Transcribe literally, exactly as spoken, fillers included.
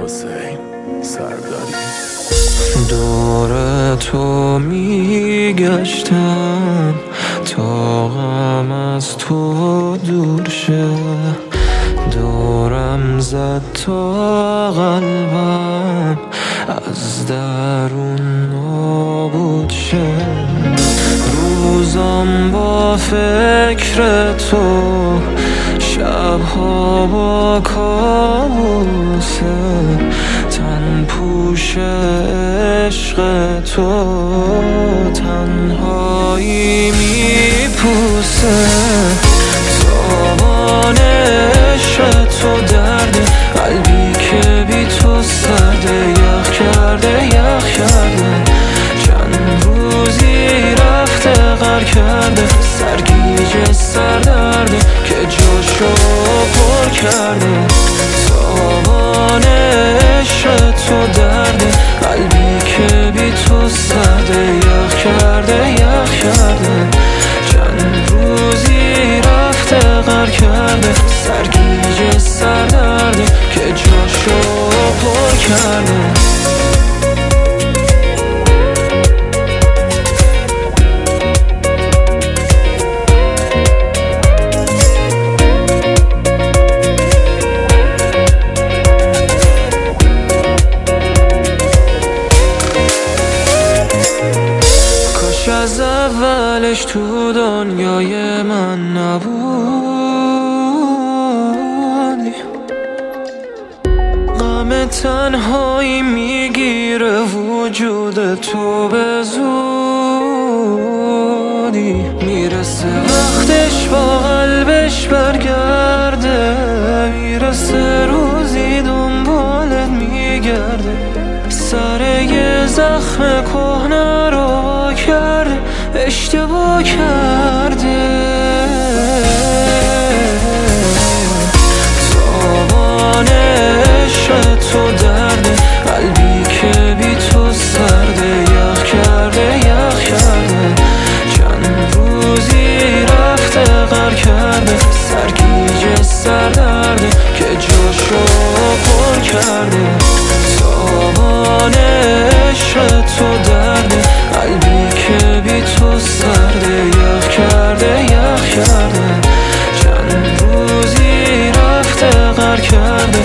حسین سرداری. دور تو میگشتم تا غم از تو دور شه، دورم زد تا قلبم از درون نابود شه. روزم با فکر تو، شبها با کابوسه، تن پوش عشق تو تنهایی میپوسه. تابان عشق تو درد قلبی که بی تو سرده، یخ کرده یخ کرده، چند روزی رفته غر کرده، سرگیجه سردرده که جاشو پر کرده. تابان عشق تو درده قلبی که بی تو سرده، یخ کرده یخ کرده، چند روزی رفته غر کرده، سرگیجه سردرده که جاشو پر کرده. از اولش تو دنیای من نبودی، غم تنهایی میگیره وجود تو به زودی. میرسه وقتش با قلبش برگرده، میرسه روزی دنبالت میگرده، سر یه زخم کهنه رو کرده، اشتباه کرده. تابان عشق تو درده قلبی که بی تو سرده، یخ کرده یخ کرده، چند روزی رفته غر کرده، سرگیجه سردرده که جاشو پر کرده. تابان عشق تو درده قلبی که بی تو سرده، یخ کرده یخ کرده، چند روزی رفته غر کرده،